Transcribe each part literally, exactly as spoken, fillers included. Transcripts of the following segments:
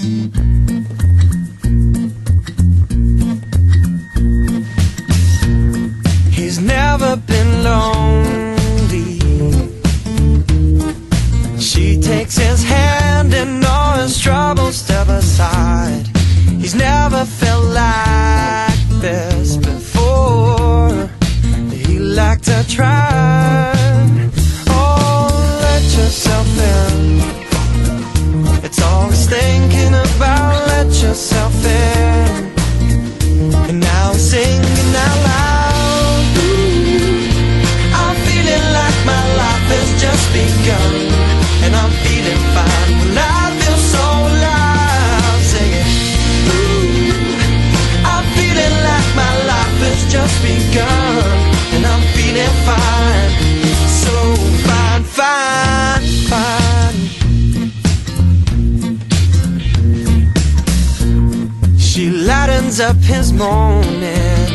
He's never been lonely. She takes his hand and all his troubles step aside. He's never felt like this before. He liked to try. Oh, let yourself in. It's all he's thinking about. Let yourself in. And now he's singing out loud. Ooh, I'm feeling like my life has just begun, and I'm feeling fine. Well, I feel so alive. Singing. Ooh, I'm feeling like my life has just begun, and I'm feeling fine. So fine, fine, fine. She lightens up his morning.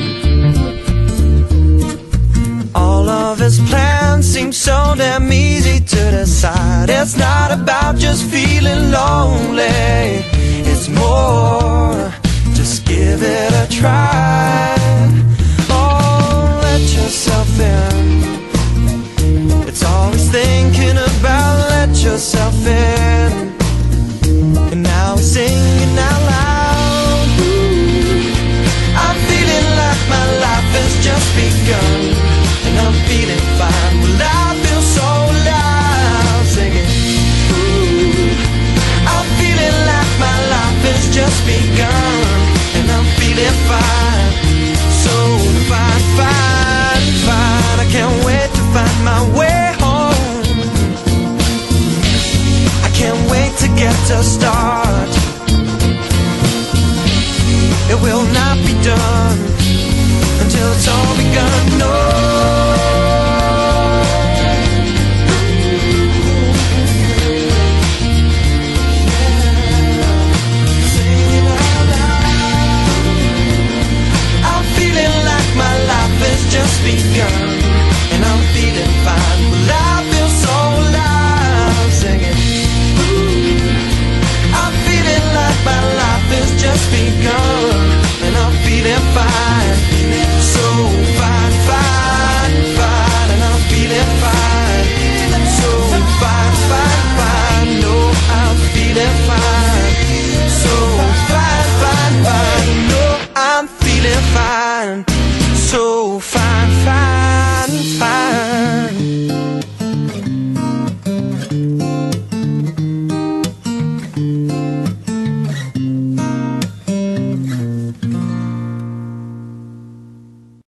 All of his plans seem so damn easy to decide. It's not about just feeling lonely. It's more, just give it a try. Oh, let yourself in. It's all he's thinking about. Let yourself in. And now he's singing out loud. Ooh, I'm feeling like my life has just begun, and I'm feeling fine. Well, I feel so alive. Singing. Ooh, I'm feeling like my life has just begun, and I'm feeling fine. So fine, fine, fine. I can't wait to find my way home. I can't wait to get to start. It will not be done until it's all begun. No.